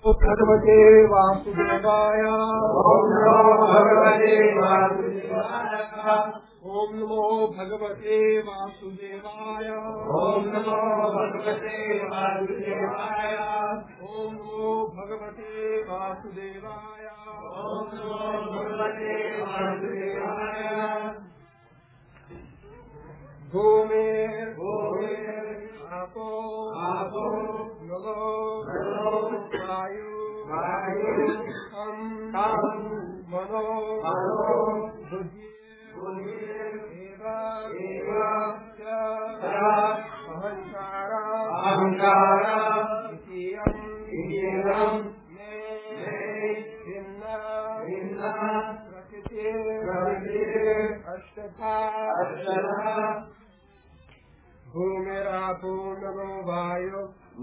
भगवते वासुदेवाय ओम नमो भगवते वासुदेवाय ओम नमो भगवते वासुदेवाय ओम नमो भगवते वासुदेवाय ओम नमो भगवते वासुदेवाय ओम नमो भगवते वासुदेवाय भूमिर् आपो नलो वायु मनो बुद्धिर् अहंकार भूमिरापो नमो वायु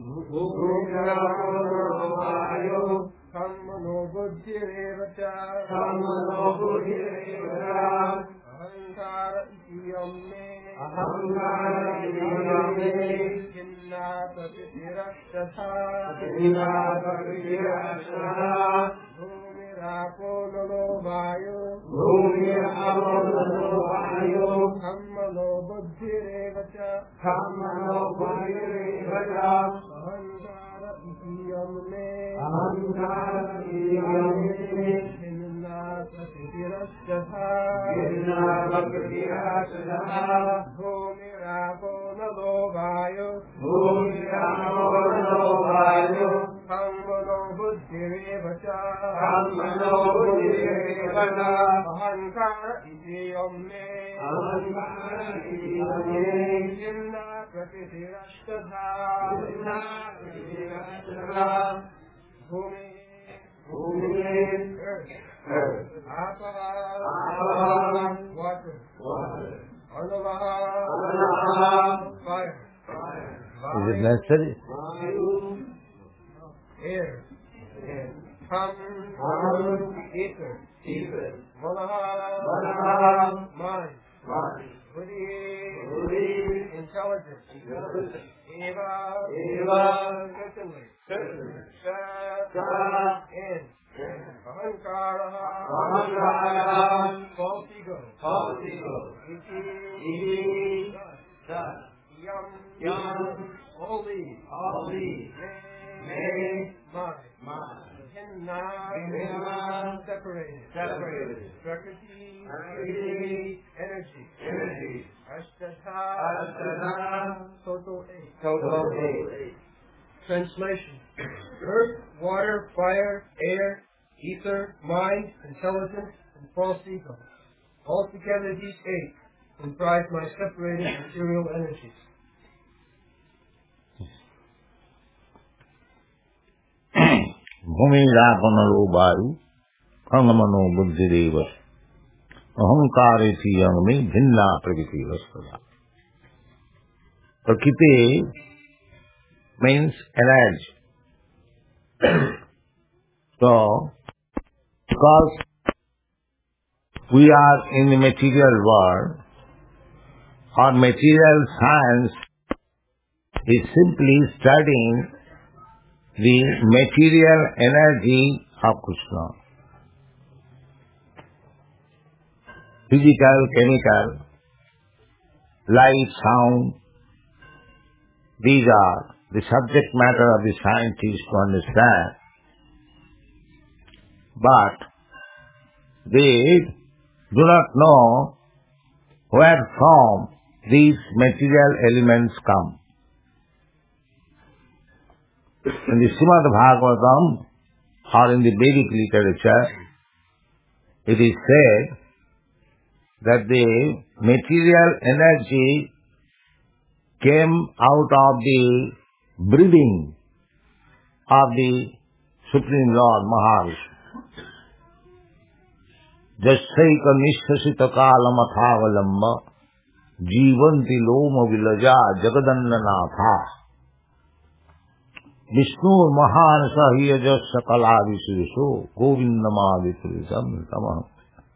मनो बुद्धिरेव च अहंकार इयं मे छिन्ना प्रकृतिरस्तथा भूमिरापो नमो वायु मनो बुद्धिरेव च अहंकार इयं मे छिन्ना प्रकृतिरस्तथा भूमिरापो नमो वायु मनो बुद्धिरेव च अहंकार इयं मे छिन्ना प्रकृतिरस्तथा भूमि water, fire. Is it necessary? Air. Ether. Mind. Buddhi. Intelligence. Eva. Certainly. In. Ahankara. False ego. Iti. Yam. All these. Mind. Hinna. Separated. Prakriti. Energy. Ashtata. Total eight. Translation. Earth, water, fire, air, ether, mind, intelligence, and false ego. Altogether these eight comprise my separated material energies. Bhumirapanalo vayu khangamano buddhireva ahankareti yangme bhinna prakriti vastada. Prakriti means energy. So, because we are in the material world, our material science is simply studying the material energy of Krishna. Physical, chemical, light, sound, these are the subject matter of the scientists to understand. But they do not know where from these material elements come. In the Srimad Bhagavatam or in the Vedic literature, it is said that the material energy came out of the breathing of the Supreme Lord Mahavishnu. Jasaika nishasita kalamathavalamba jivanti loma vilaja jagadannanatha Vishnu mahan sahiyaja sakala visesho govindamadipurisam tamam.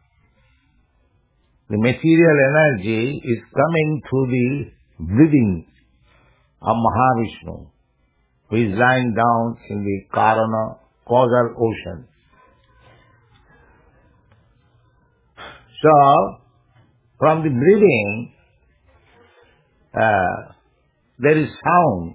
The material energy is coming through the breathing of Mahavishnu, who is lying down in the Karana causal ocean. So, from the breathing, there is sound.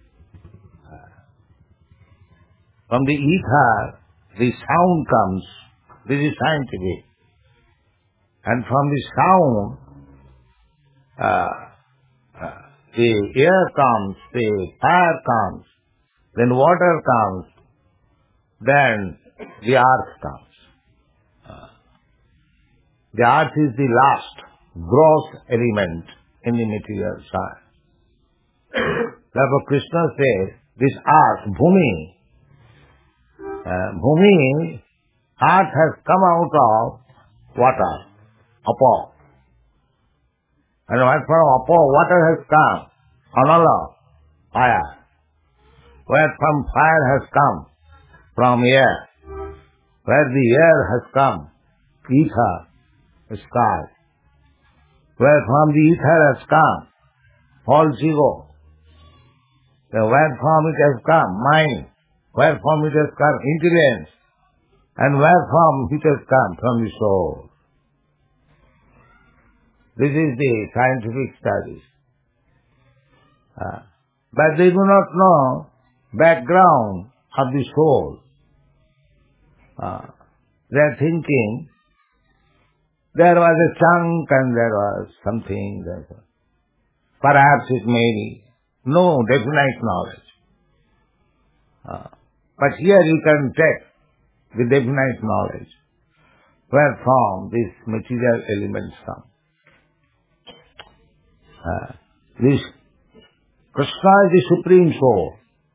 From the ether, the sound comes. This is scientific. And from the sound, the air comes, the fire comes, then water comes, then the earth comes. The earth is the last gross element in the material science. Therefore Krishna says, this earth, Bhumi, earth has come out of water, Apo. And from Apo, water has come, Anala, fire. Where from fire has come, from air. Where the air has come, ether, sky. Where from the ether has come, false ego. Where from it has come, mind. Where from it has come, intelligence. And where from it has come, from the soul. This is the scientific studies. But they do not know background of the soul. They are thinking there was a chunk and there was something. Perhaps it may be. No definite knowledge. But here you can take the definite knowledge where from these material elements come. This Krishna is the Supreme Soul.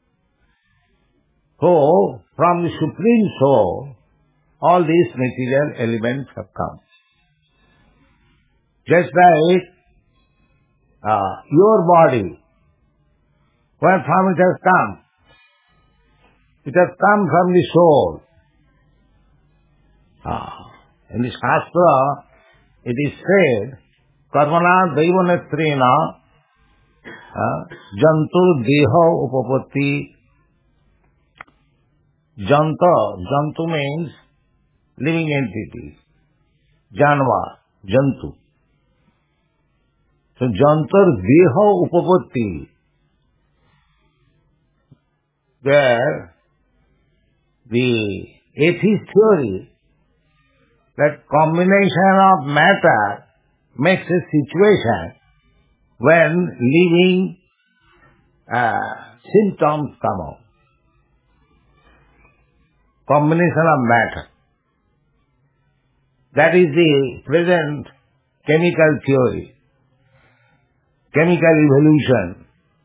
So, from the Supreme Soul, all these material elements have come. Just like your body, where from it has come? It has come from the soul. In the Shastra, it is said, Karmana Daivanetrena Jantu Deha Upapatti. Jantu means living entity. Janva, Jantu. So Jantar Deha Upapatti. There, the atheist theory that combination of matter makes a situation when living symptoms come out. Combination of matter. That is the present chemical theory. Chemical evolution.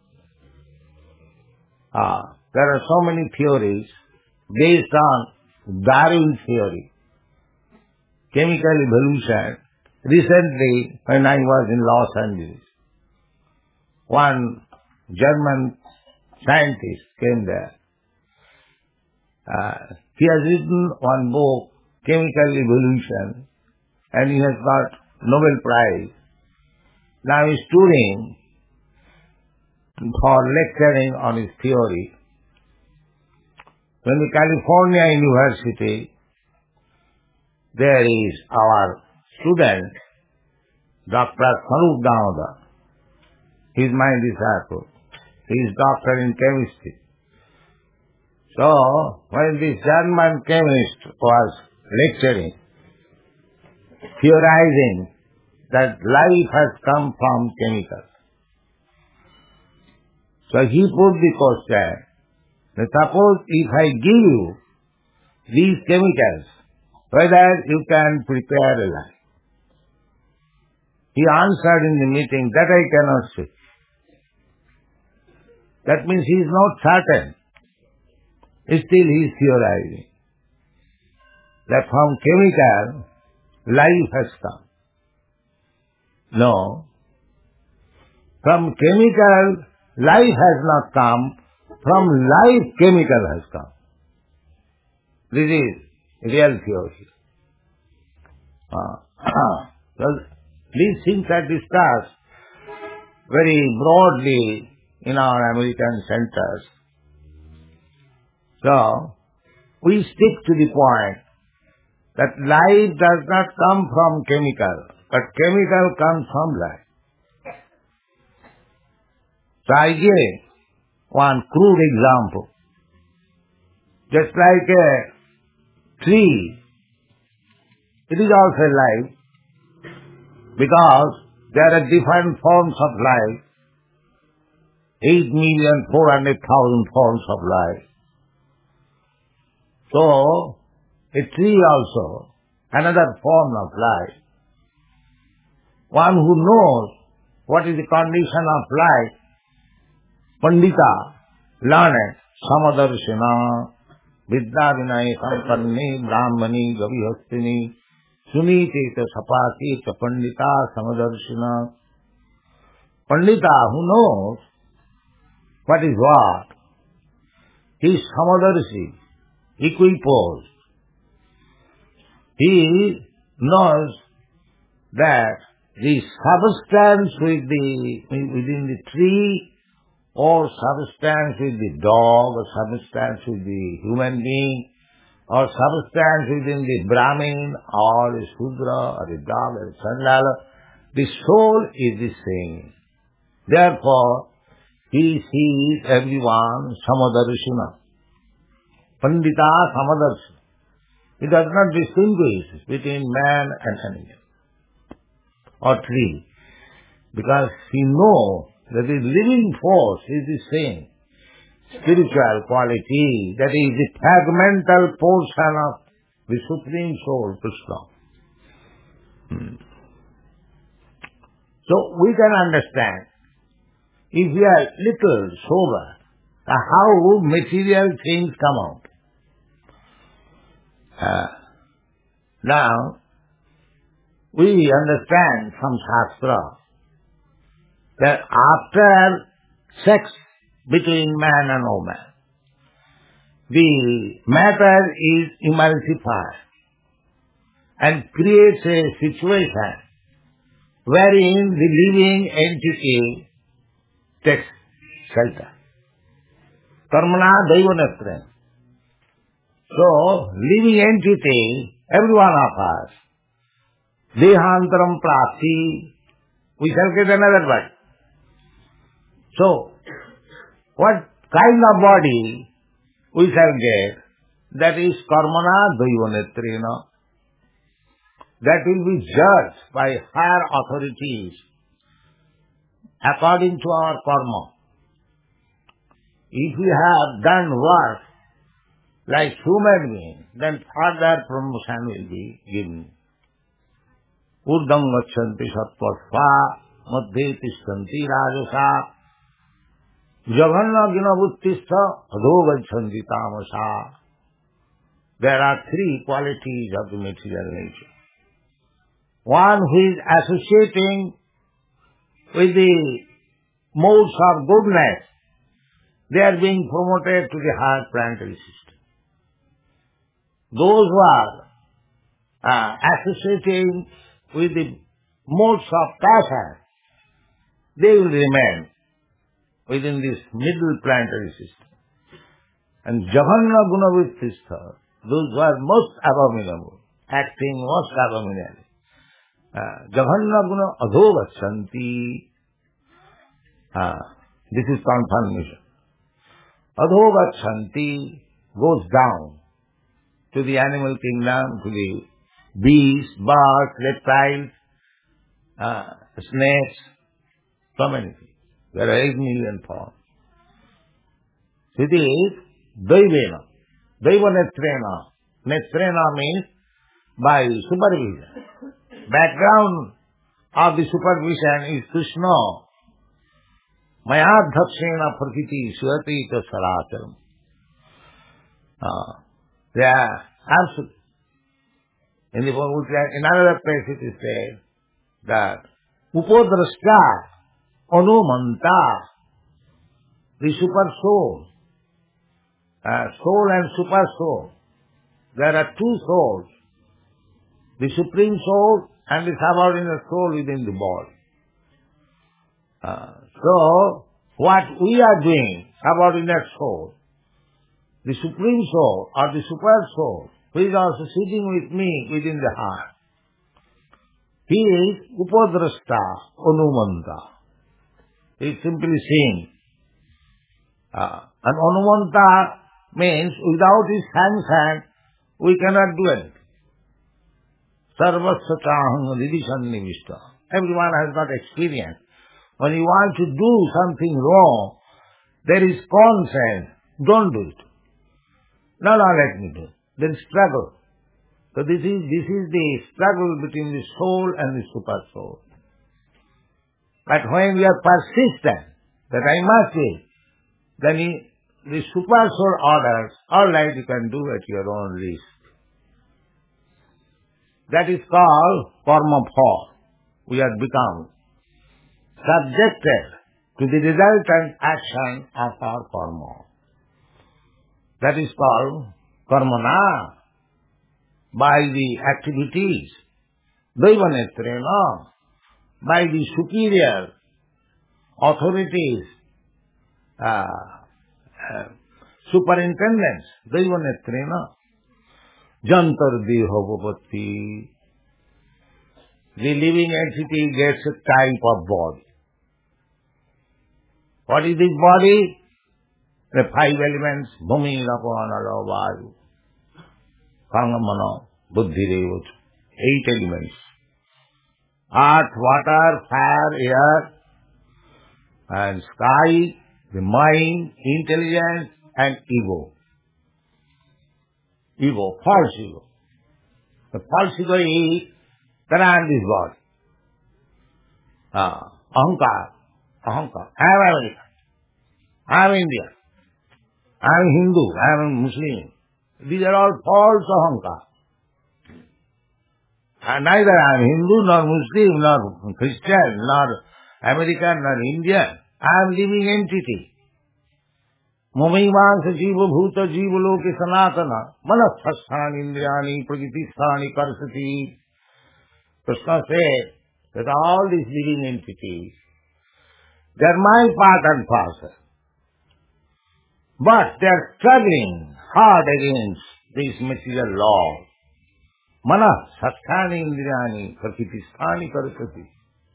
There are so many theories based on Darwin theory. Chemical evolution. Recently, when I was in Los Angeles, one German scientist came there. He has written one book, Chemical Evolution, and he has got Nobel Prize. Now he is touring for lecturing on his theory. In the California University, there is our student, Dr. Sarup Damodar. He is my disciple. He is doctor in chemistry. So, when this German chemist was lecturing, theorizing that life has come from chemicals. So he put the question, that suppose if I give you these chemicals, whether you can prepare a life. He answered in the meeting, that I cannot say. That means he is not certain. Still he is theorizing that from chemical, life has come. No. From chemical, life has not come. From life, chemical has come. This is real theory. Well, these things are discussed very broadly in our American centers. So, we stick to the point that life does not come from chemical, but chemical comes from life. So I give one crude example. Just like a tree, it is also life, because there are different forms of life, 8,400,000 forms of life. So, a tree also, another form of life. One who knows what is the condition of life, Pandita, learned, Samadarshina, Vidya Vinay Sampanne, Brahmani, Gavihastini, Suniteta Sapaketa Pandita, Samadarshina. Pandita who knows what is what, he is Samadarshi, equiposed. He knows that the substance within the tree, or substance with the dog, or substance with the human being, or substance within the Brahmin, or the Shudra, or the dog, or the Chandala, the soul is the same. Therefore, he sees everyone Samadarshina. Pandita Samadarshina. He does not distinguish between man and animal or tree, because he knows that the living force is the same spiritual quality, that is the fragmental portion of the Supreme Soul, Krishna. So we can understand, if we are little sober, how material things come out. Now, we understand from Shastra that after sex between man and woman, the matter is emulsified and creates a situation wherein the living entity takes shelter. Karmana Daivanatra. So, living entity, every one of us, Dehantaram Prapti, we shall get another body. So, what kind of body we shall get, that is Karmana Daivanetrena. That will be judged by higher authorities according to our karma. If we have done work like human beings, then further promotion will be given. Urdham gachanti sattva madhye tishtanti rajasa jaganna ginavuttistha adho gachanti tamasa. There are three qualities of the material nature. One who is associating with the modes of goodness, they are being promoted to the higher planetary system. Those who are associating with the modes of passion, they will remain within this middle planetary system. And Jaganna Gunavittistha, those who are most abominable, acting most abominably, Jaganna Guna Adho Gachanti, this is confirmation. Adho Gachanti goes down to the animal kingdom, to the beasts, birds, reptiles, snakes, so many things. There are 8 million forms. It is Daivena. Daivanetrena. Netrena means by supervision. Background of the supervision is Krishna. Mayadhakshena prakriti suyati ta saracharam. They are absolute. In the Bhagavad, in another place it is said that Upodrashta Anumanta, the super soul, soul and super soul. There are two souls, the supreme soul and the subordinate soul within the body. So, what we are doing, subordinate soul, the Supreme Soul or the Super Soul, who is also sitting with me within the heart. He is Upadrashta Anumanta. He is simply seeing. And Anumanta means without his sanction, we cannot do anything. Sarvasya chahang ridisannivishta. Everyone has got experience. When you want to do something wrong, there is consent. Don't do it. No, let me do it. There is struggle. So this is the struggle between the soul and the super soul. But when we are persistent that I must do it, then the super soul orders, all right, you can do at your own risk. That is called karma pha. We have become subjected to the resultant action of our karma. That is called karmana, by the activities, daivanetrena, by the superior authorities, superintendents, daivanetrena, jantar deha. The living entity gets a type of body. What is this body? The five elements, bhumi, rapa, nala, vayu, kanga, mano, buddhi, revacha. 8 elements. Earth, water, fire, air, and sky, the mind, intelligence, and ego. Ego, false ego. The false ego is around this body. Ahankar. I am American. I am Indian. I am Hindu. I am Muslim. These are all false ahankar. And neither I am Hindu, nor Muslim, nor Christian, nor American, nor Indian. I am living entity. Mamaimāsa jiva bhuta jiva loke sanatana manasthasthani indriyani prakitisthani karsati. Krishna said that all these living entities, they are my part and parcel. But they are struggling hard against this material law. Manasthasthani indriyani prakitisthani karsati.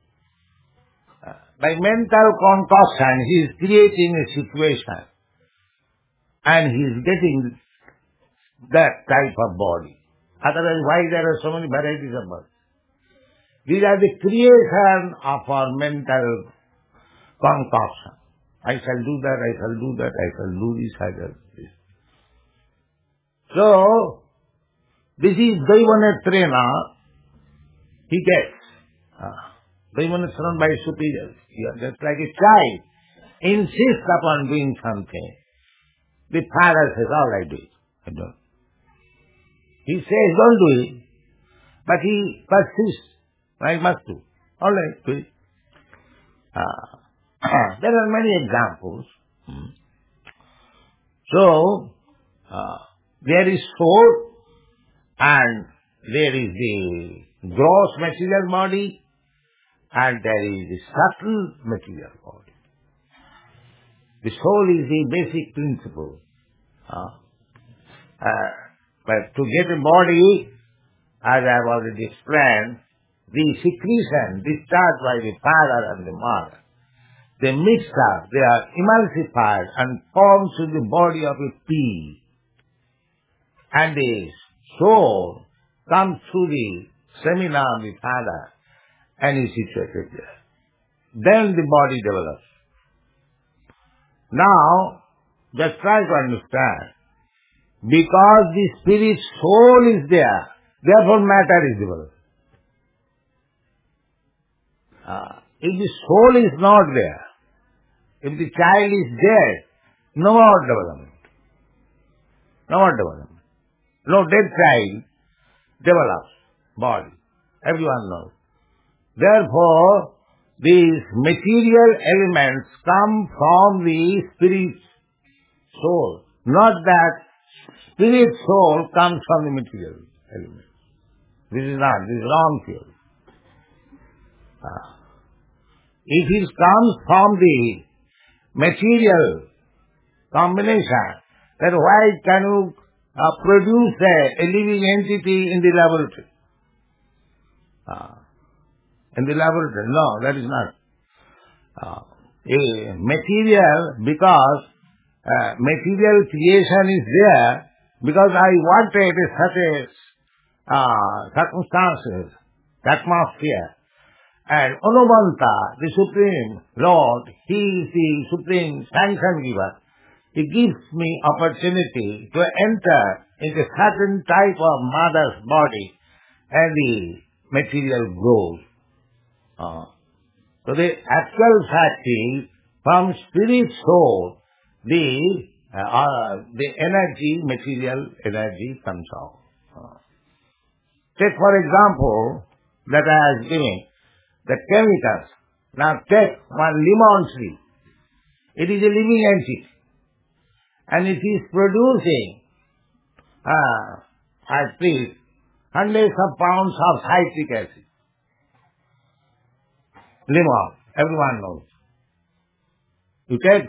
By mental concoction, he is creating a situation. And he is getting that type of body. Otherwise, why there are so many varieties of bodies? These are the creation of our mental concoction. I shall do that, I shall do that, I shall do this, I shall do this. So, this is Daivanetrena, he gets. Daivanetrena by superiors. Just like a child insists upon doing something. The father says, all right, do it. I don't. He says, don't do it. But he persists. I must do. All right, do it. There are many examples. So, there is soul and there is the gross material body and there is the subtle material body. The soul is the basic principle. But to get a body, as I have already explained, the secretion discharged by the father and the mother, they mix up, they are emulsified and forms to the body of a pea. And the soul comes through the seminar of the father and is situated there. Then the body develops. Now, just try to understand. Because the spirit soul is there, therefore matter is developed. If the soul is not there, if the child is dead, no more development. No more development. No dead child develops body. Everyone knows. Therefore, these material elements come from the spirit soul. Not that spirit soul comes from the material elements. This is wrong theory. If it comes from the material combination, that why can you produce a living entity in the laboratory? In the laboratory, no, that is not. A material, because material creation is there, because I wanted such a circumstances, atmosphere. And Anumanta, the Supreme Lord, He is the Supreme Sanction Giver. He gives me opportunity to enter into certain type of mother's body, and the material grows. So the actual fact is, from spirit soul, the energy, material energy comes out. Take for example, that I was giving, the chemicals. Now take one lemon tree. It is a living entity. And it is producing, at least, hundreds of pounds of citric acid. Lemon, everyone knows. You take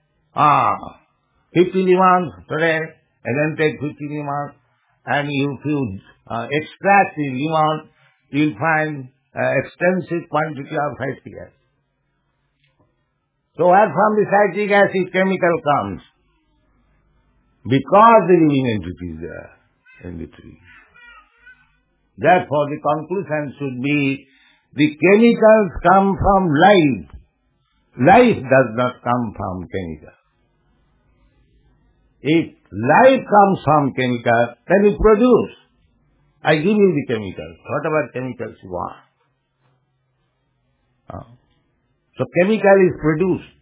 50 lemons today, and then take 50 lemons, and if you extract the lemon, you will find extensive quantity of citric acid. So where from the citric acid chemical comes? Because the living entity is there in the tree. Therefore the conclusion should be, the chemicals come from life. Life does not come from chemicals. If life comes from chemicals, then you produce. I give you the chemicals, whatever chemicals you want. So chemical is produced.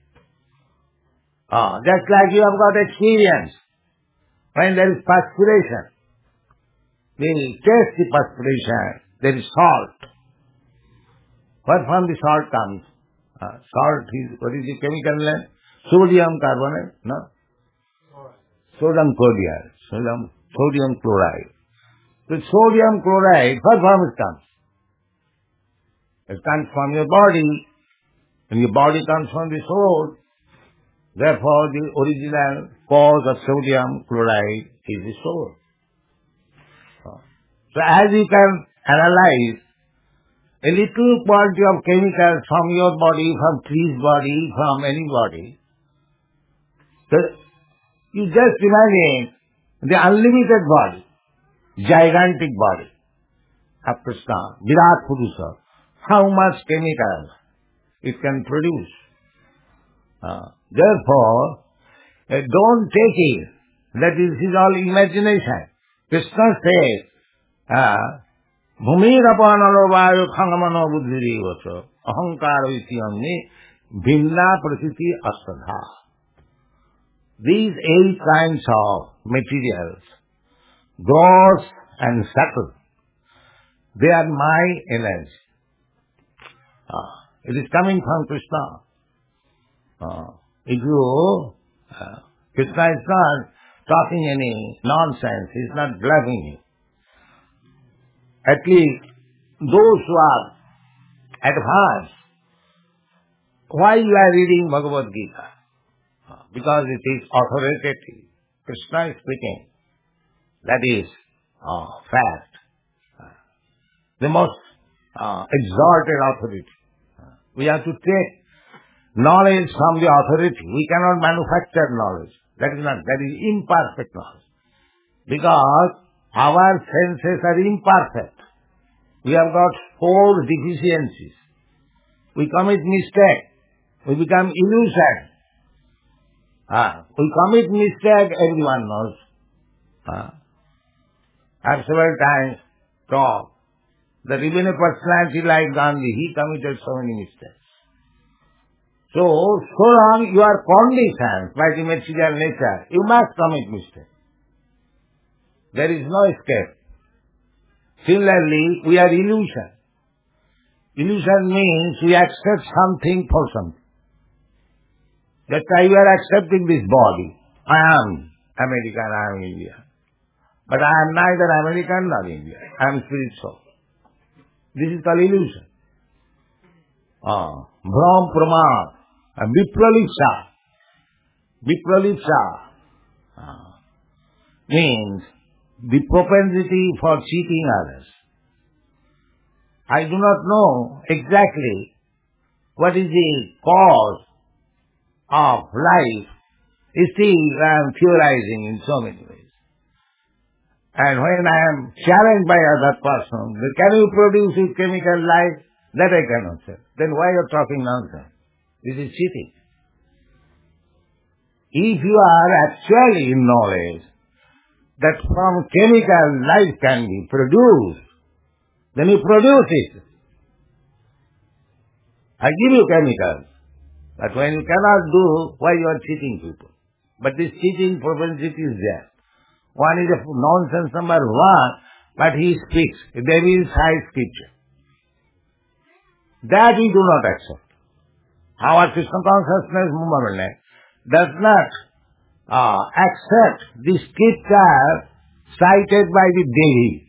Just like you have got experience. When there is perspiration, when you taste the perspiration, there is salt. Where from the salt comes? Salt is, what is the chemical name? Sodium carbonate, no? Sodium chloride. Sodium chloride. So sodium chloride, where from it comes? It comes from your body, and your body comes from the soul. Therefore, the original cause of sodium chloride is the soul. So as you can analyze, a little quantity of chemicals from your body, from tree's body, from any body, so you just imagine the unlimited body, gigantic body of Krishna, Virat Purusha, how much chemicals it can produce. Therefore, don't take it that this is all imagination. Krishna says, Bhumirapanalo vayu khangamano buddhirivacha ahankara ityamni bhimna prasiti astadha. These 8 kinds of materials, gross and subtle, they are my energy. It is coming from Krishna. If you, Krishna is not talking any nonsense, he is not bluffing you. At least those who are advanced, why you are reading Bhagavad Gita? Because it is authoritative. Krishna is speaking. That is fact. The most exalted authority. We have to take knowledge from the authority. We cannot manufacture knowledge. That is imperfect knowledge. Because our senses are imperfect. We have got 4 deficiencies. We commit mistake. We become illusion. We commit mistake, everyone knows. I've several times talked that even a personality like Gandhi, he committed so many mistakes. So long you are conditioned by the material nature, you must commit mistake. There is no escape. Similarly, we are illusion. Illusion means we accept something for something. That's why you are accepting this body. I am American, I am Indian. But I am neither American nor Indian. I am spiritual. This is called illusion. Brahm Pramad, Vipralipsa. means the propensity for cheating others. I do not know exactly what is the cause of life. Still I am theorizing in so many ways. And when I am challenged by other person, can you produce with chemical life? That I cannot say. Then why you are talking nonsense? This is cheating. If you are actually in knowledge that from chemical life can be produced, then you produce it. I give you chemicals. But when you cannot do, why you are cheating people? But this cheating propensity is there. One is a nonsense number one, but he speaks. There is high scripture. That we do not accept. Our Krishna consciousness movement does not accept the scripture cited by the Devi.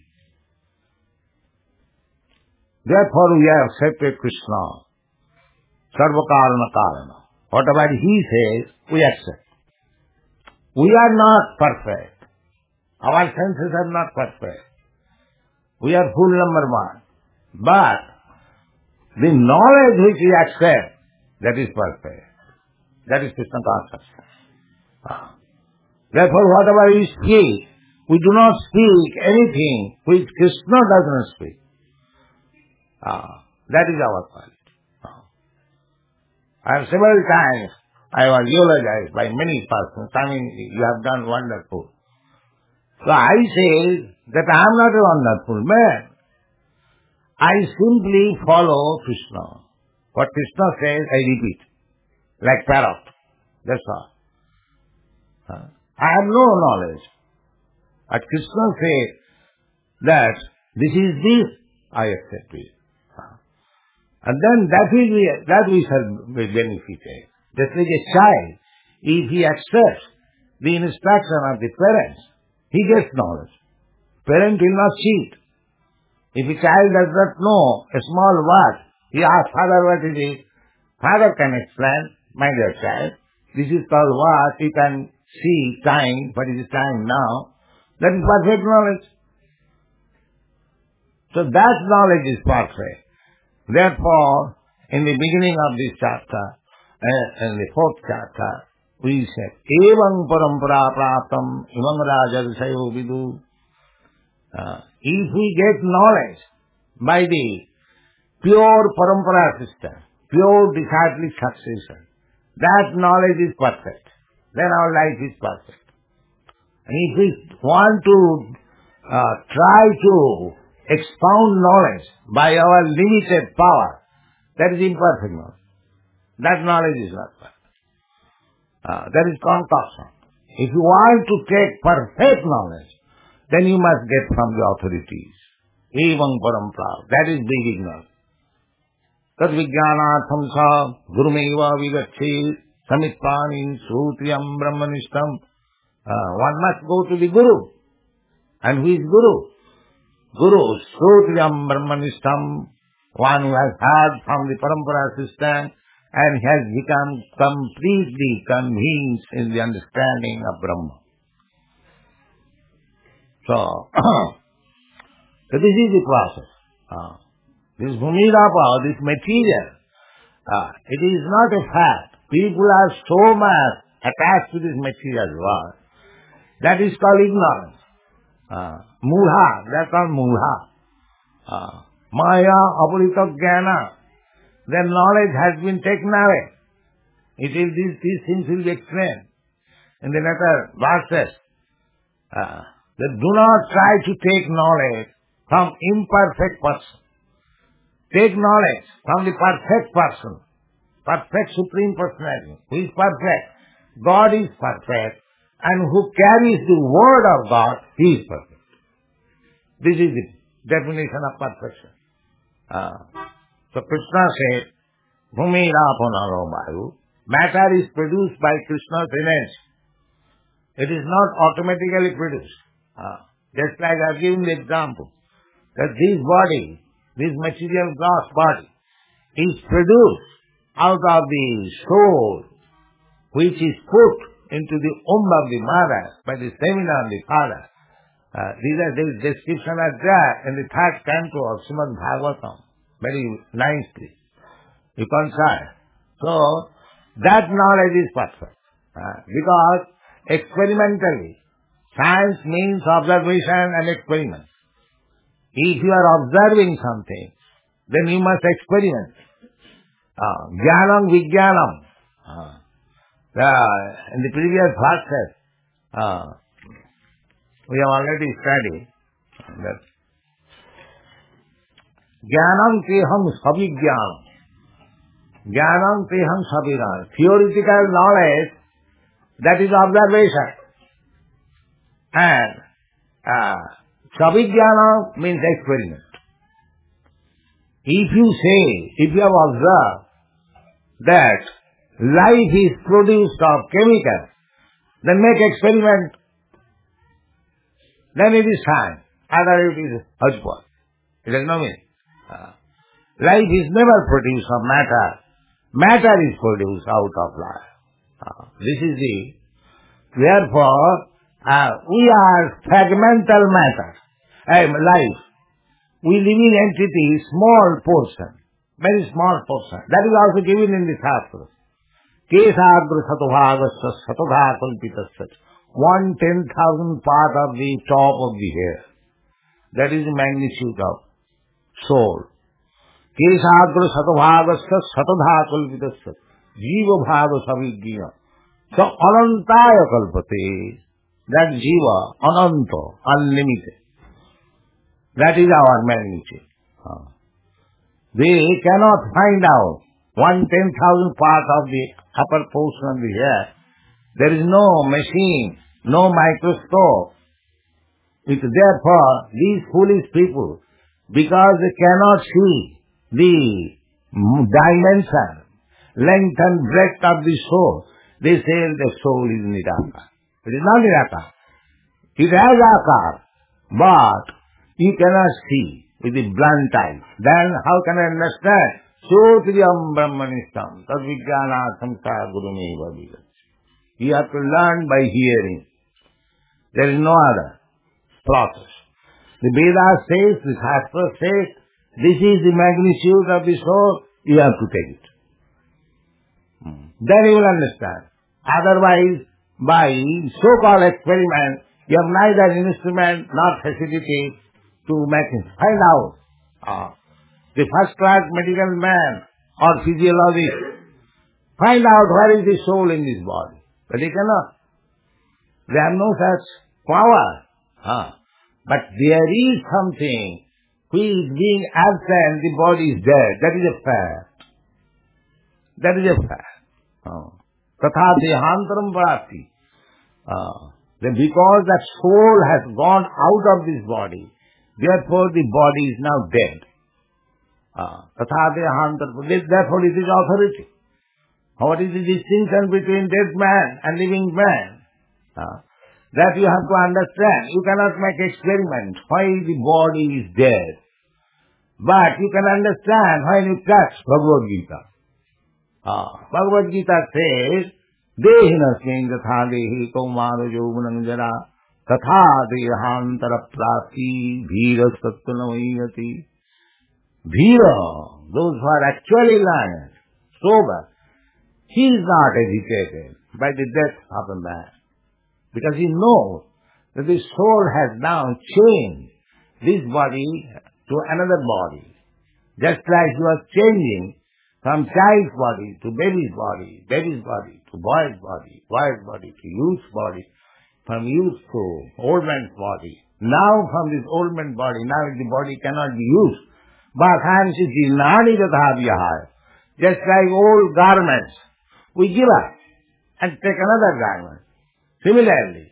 Therefore we have accepted Krishna, Sarva Karana Karana. Whatever he says, we accept. We are not perfect. Our senses are not perfect. We are full number one. But the knowledge which we accept, that is perfect. That is Krishna consciousness. Therefore, whatever we speak, we do not speak anything which Krishna does not speak. That is our quality. I have several times, I was eulogized by many persons. I mean, you have done wonderful. So I say that I am not a wonderful man. I simply follow Krishna. What Krishna says, I repeat. Like parrot. That's all. I have no knowledge. But Krishna says that this is this, I accept it. And then that we shall be benefited. Just like a child, if he accepts the instruction of the parents, he gets knowledge. Parent will not cheat. If a child does not know a small word, he asks father what it is. Father can explain, my dear child, this is called what, you can see time, what is the time now. That is perfect knowledge. So that knowledge is perfect. Therefore, in the beginning of this chapter, in the fourth chapter, we said, Evam parampara praptam imam rajarsayo vidu. If we get knowledge by the pure parampara system, pure disciplic succession, that knowledge is perfect. Then our life is perfect. And if we want to try to expound knowledge by our limited power, that is imperfect knowledge. That knowledge is not perfect. That is concoction. If you want to take perfect knowledge, then you must get from the authorities. Evam parampara. That is basic knowledge. Tad vijnanatham sa gurumeva vigacchit samitpani sutriyam brahmanishtam. One must go to the Guru. And who is Guru? Guru, sutriyam brahmanishtam, one who has heard from the parampara system and has become completely convinced in the understanding of Brahma. So this is the process. This bhumidapa, this material, it is not a fact. People are so much attached to this material world. That is called ignorance. Mula, that's called mula. Maya, apurita jnana. Their knowledge has been taken away. These things will be explained in the later verses. That do not try to take knowledge from imperfect person. Take knowledge from the perfect person, perfect Supreme Personality, who is perfect. God is perfect, and who carries the word of God, he is perfect. This is the definition of perfection. So Krishna said, Bhumirapanaro Vayu, matter is produced by Krishna's energy. It is not automatically produced. Just like I have given the example, that this body, this material gross body, is produced out of the soul which is put into the womb of the mother by the semen of the father. These descriptions are there in the third canto of Srimad Bhagavatam, very nicely. You can try. So, that knowledge is perfect. Because experimentally, science means observation and experiment. If you are observing something, then you must experiment. Jnanam Vijnanam. In the previous verses, we have already studied that Jnanam teham sabhijnanam. Jnanam teham sabhijnanam. Theoretical knowledge, that is observation. And sabhijnanam means experiment. If you have observed that life is produced of chemicals, then make experiment. Then it is science. Otherwise it is hodgepodge. It has no meaning. Life is never produced of matter. Matter is produced out of life. Therefore, we are fragmental matter. Life. We living entity, small portion. Very small portion. That is also given in the Shastras. Kesagra satobhagasya satodha kalpitasya. 1/10,000 part of the top of the hair. That is the magnitude of soul. Kesagra satobhagasya satodha kalpitasya. Jiva bhava savijña. So anantaya kalpate. That jiva, ananta, unlimited. That is our magnitude. They cannot find out 1/10,000 part of the upper portion of the hair. There is no machine, no microscope. Therefore, these foolish people, because they cannot see the dimension, length and breadth of the soul, they say the soul is niraka. It is not niraka. It has akar, but you cannot see with the blunt eye. Then how can I understand? Sotriyam brahmanistam tadvijnana samsa gurumeva vigat. You have to learn by hearing. There is no other process. The Vedas says, the Shastra says, this is the magnitude of the soul, you have to take it. Then you will understand. Otherwise, by so-called experiment, you have neither instrument nor facility to make it. Find out. The first-class medical man or physiologist, find out where is the soul in this body. But they cannot. They have no such power. But there is something which is being absent, the body is dead. That is a fact. That is a fact. Tatha dehantaram prapti. Because that soul has gone out of this body, therefore the body is now dead. Tatha dehantaram. Therefore it is authority. What is the distinction between dead man and living man? That you have to understand. You cannot make experiment why the body is dead. But you can understand when you touch Bhagavad Gita. Bhagavad Gita says, Dehinasmin tatha dehi kaumaro yauvanam jara tatha dehantara prati bhira sattanavayati. Bhira, those who are actually learned, sober, he is not agitated by the death of a man. Because he knows that the soul has now changed this body to another body. Just like you are changing from child's body to baby's body to boy's body to youth's body, from youth to old man's body. Now from this old man's body, now the body cannot be used. Just like old garments, we give up and take another garment. Similarly,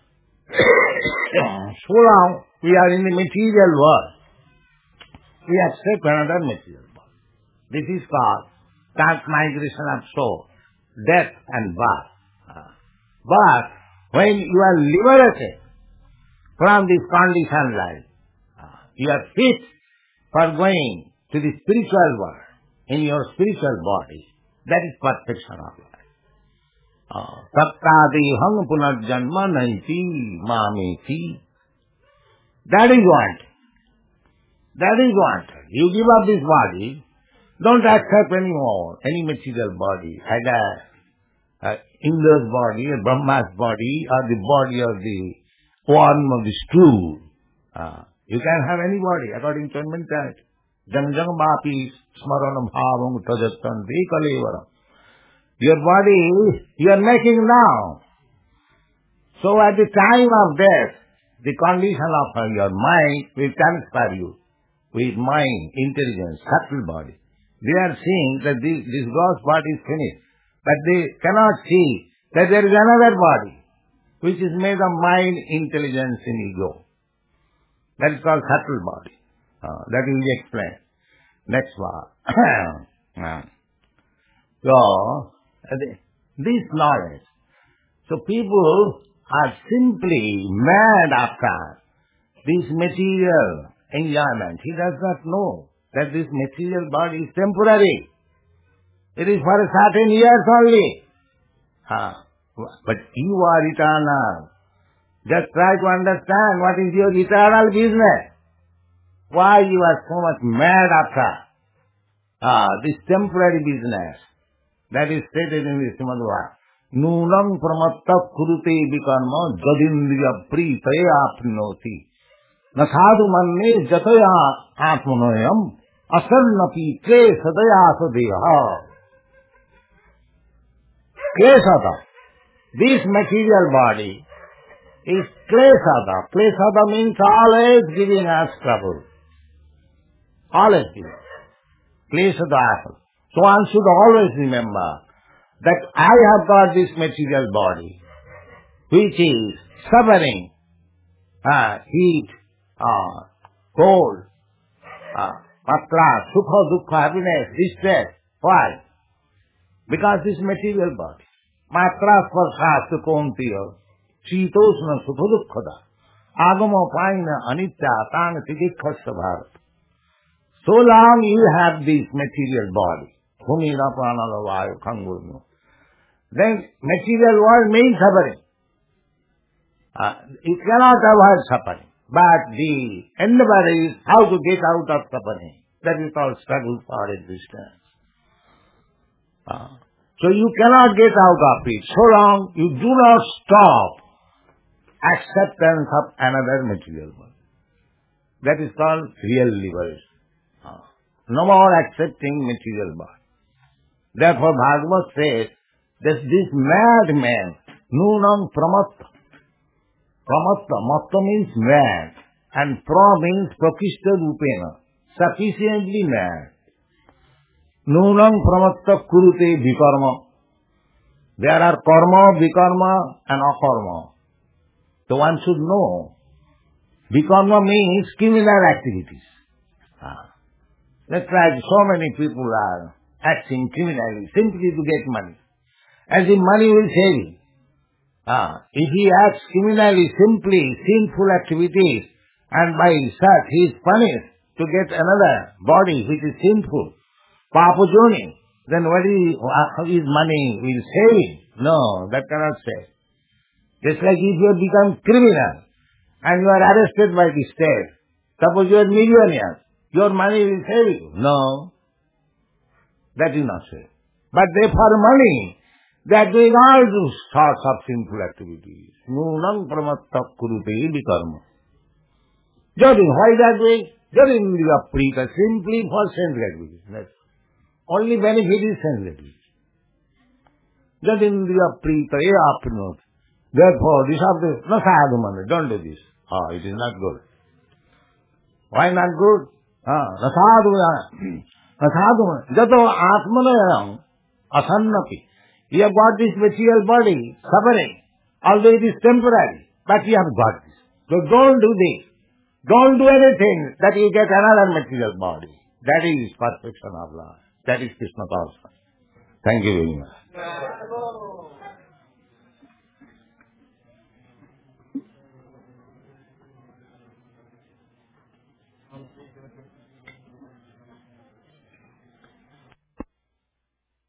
so long we are in the material world, we accept another material world. This is called transmigration of soul, death and birth. But when you are liberated from this conditioned life, you are fit for going to the spiritual world in your spiritual body. That is perfection of life. Sattadeham punarjanma naiti mameti. That is what. That is what. You give up this body, don't accept anymore any material body, either Indra's body, or Brahma's body, or the body of the worm of the stool. You can have any body according to mentality. Janjang mapi smaranam bhavam tajatan dekalevaram. Your body you are making now. So at the time of death, the condition of your mind will transfer you with mind, intelligence, subtle body. They are seeing that this gross body is finished, but they cannot see that there is another body which is made of mind, intelligence and ego. That is called subtle body. That will be explained. Next one. So, this knowledge. So people are simply mad after this material enjoyment. He does not know that this material body is temporary. It is for a certain years only. But you are eternal. Just try to understand what is your eternal business. Why you are so much mad after this temporary business. That is stated in the Srimad Bhagavatam. Nunam pramatta kurute vikarma jadindriya pritaya apnoti. Nasadu manne jataya atmanoyam asarnapi klesadaya sadeha. Klesada. This material body is klesada. Klesada means always giving us trouble. Always giving. Klesada. So one should always remember that I have got this material body which is suffering heat, cold, matra, sukha, dukkha, happiness, distress. Why? Because this material body. Matra sparsa sukontiya, shitosna sukha dukkhada, agama paina anitya tang tidikkha bharat. So long you have this material body, Bhumina pranala vayu khangurnu, then material world means suffering. You cannot avoid suffering. But the endeavor is how to get out of suffering. That is called struggle for existence. So you cannot get out of it. So long you do not stop acceptance of another material body. That is called real liberation. No more accepting material body. Therefore Bhagavad says that this madman, nunam pramatta. Pramatta, matta means mad, and pra means prakishta rupena, sufficiently mad. Nunam pramatta kurute vikarma. There are karma, vikarma and akarma. So one should know, vikarma means criminal activities. That's why so many people are acting criminally simply to get money. As if money will save him. If he acts criminally, simply sinful activities, and by such he is punished to get another body which is sinful, papa joni, then what is his money will save him? No, that cannot save. Just like if you have become criminal and you are arrested by the state, suppose you are millionaire, your money will save you. No, that is not safe. But they for money, they are doing all those sorts of sinful activities. Nunam pramatta kurute vikarma. Judging, why they are doing? Jadindriya prita, simply for sense activities. That's only benefit is sense activities. Jadindriya prita apnot. Therefore, this of the nasadumana, don't do this. It is not good. Why not good? Nasadumana. Nasadumana. Jato atmanayam asannapi. You have got this material body, suffering, although it is temporary, but you have got this. So don't do this. Don't do anything that you get another material body. That is perfection of life. That is Krishna consciousness. Thank you very much.